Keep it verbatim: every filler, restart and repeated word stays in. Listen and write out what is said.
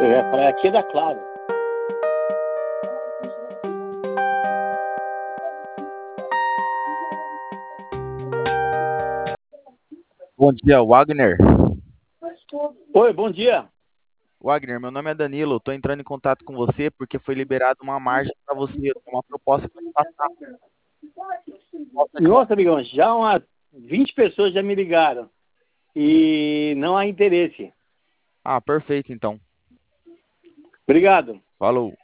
Eu ia falar, aqui é da Claro. Bom dia, Wagner. Oi, bom dia. Wagner, meu nome é Danilo. Estou entrando em contato com você porque foi liberada uma margem para você. Eu tenho uma proposta para te passar. Proposta de uma- Nossa, amigão, já umas vinte pessoas já me ligaram e não há interesse. Ah, perfeito, então. Obrigado. Falou.